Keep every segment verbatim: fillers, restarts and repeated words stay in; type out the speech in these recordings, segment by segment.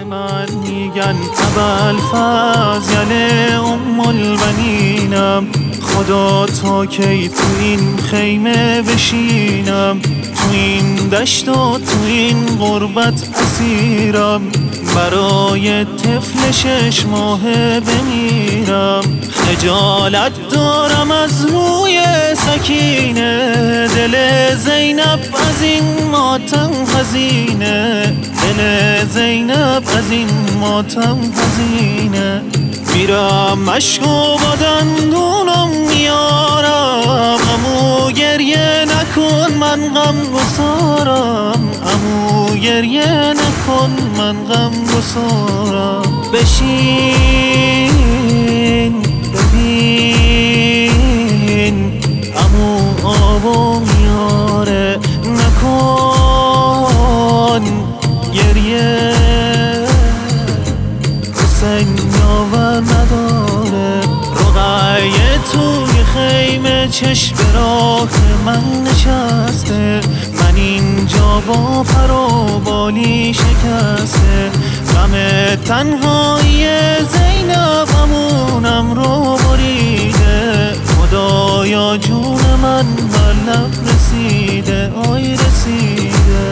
من میگن ابوالفضل ام البنینم، خدا تا کی تو این خیمه بشینم، تو این دشت و تو این غربت اسیرم، برای طفل شش ماهه بمیرم. خجالت دارم از روی سکینه، دل زینب از این ماتم حزینه، دل زینب از این ماتم حزینه. میرم مشک و با دندونم میارم، امو گریه نکن من غم گسارم، امو گریه نکن من غم گسارم. بشین ببین امو آبو میاره، نکن گریه، حسین یاور نداره. رقیه توی خیمه چشم به راه من نشسته، من اینجا با پر و بالی شکسته. غم تنهایی زینب غمونم رو بریده، خدایا جون من بر لب رسیده، آی رسیده.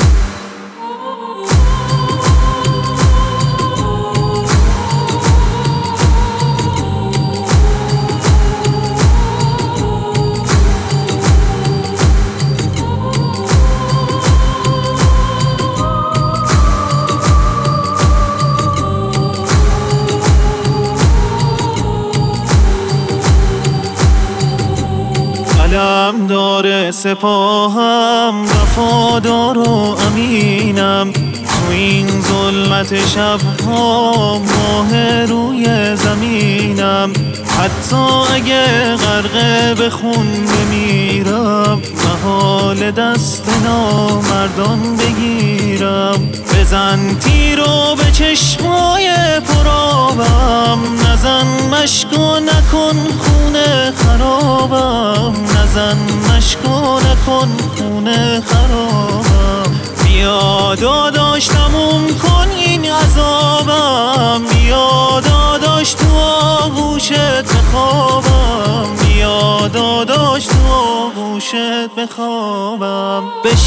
علم داره سپاهم، وفادار و امینم، تو این ظلمت شبها ماه روی زمینم. حتی اگه غرقه به خون بمیرم، محال دست نامردان بگیرم. بزن تیرو به چشمای پرابم، نزن مشک و نکن خونه خرابم، نزن مشک و نکن خونه خرابم. بیا داداش تموم کن این عذابم، بیا داداش تو آغوشت بخوابم، بیا داداش تو آغوشت بخوابم.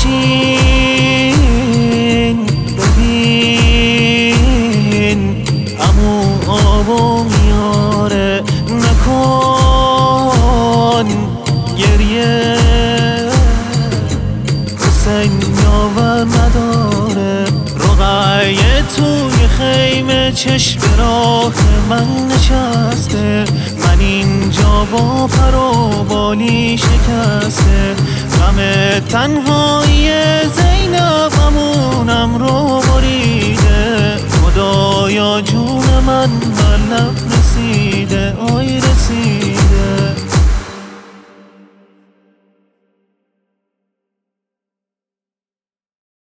بشین ببین امو آبو میاره، نکن گریه، حسین یاور نداره. رقیه توی خیمه چشم به راه من نشسته، من اینجا با پر و بالی شکسته. غم تنهایی زینب غمونم رو بریده، خدایا جون من بر لب